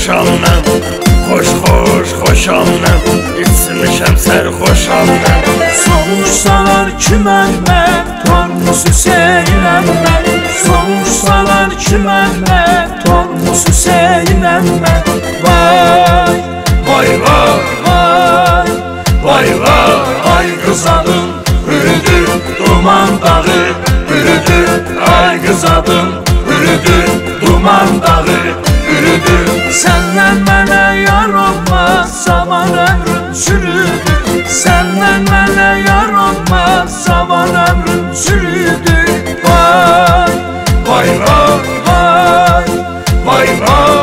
sərxoşam mən, xoş xoşam mən, içmişəm sərxoşam mən. Soruşsalar ki mən Tormus Hüseynəm mən. Soruşsalar ki mən Tormus Hüseynəm mən. Vay, Vay vay, vay, vay vay, ay qızadın bürüdür duman dağı, bürüdür ay qızadın bürüdür duman dağı, bürüdür. Səndən mənə yar olmaz, zaman ömrüm çürüdü. Səndən mənə yar olmaz, zaman ömrüm çürüdü. Vay, Vay vay, vay, vay vay.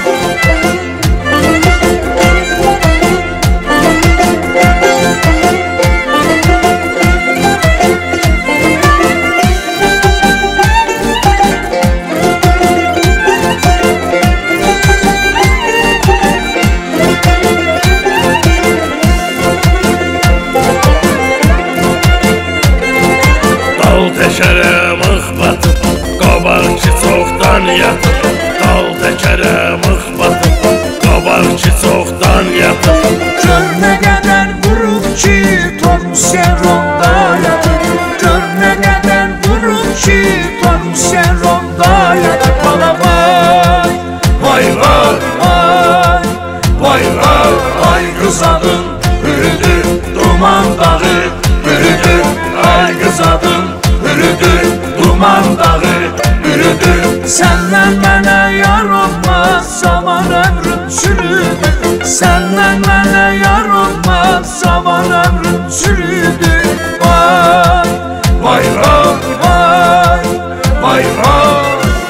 Təkərə mıx batıb, qabaq ki çoxdan yatıb. Dal təkərə mıx batıb, qabaq ki çoxdan yatıb. gör nə qədər vurub ki Tormus Yeronda yatıb. Gör nə qədər vurub ki Tormus Yeronda yatıb. Bana vay, Vay vay, vay, vay vay, ay qızadın bürüdür duman dağı, bürüdür ay qızadın bürüdür duman dağı, bürüdür. Səndən mənə yar olmaz, zaman ömrüm çürüdü. Səndən mənə yar olmaz, zaman ömrüm çürüdü. Vay, Vay vay, vay, vay vay.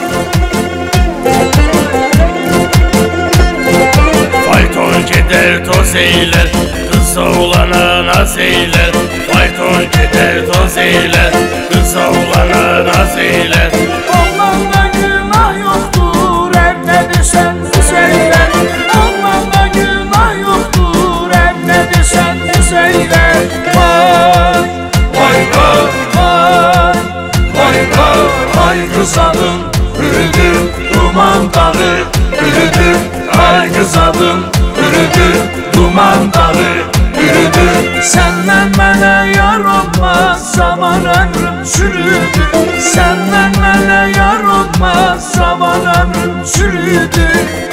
Fayton gedər toz eylər, qız oğlana naz eylər. Fayton gedər toz eylər, qız oğlana naz eylər. Ondan günah yoxdur, nə desən söylər. Ondan günah yoxdur, nə desən söylər. Vay, Vay vay, vay, vay vay, ay qızadın bürüdür duman dağı, bürüdür ay qızadın bürüdür duman dağı, bürüdür. səndən mənə yar olmaz, zaman ömrüm çürüdü. Səndən mənə yar olmaz, zaman ömrüm çürüdü.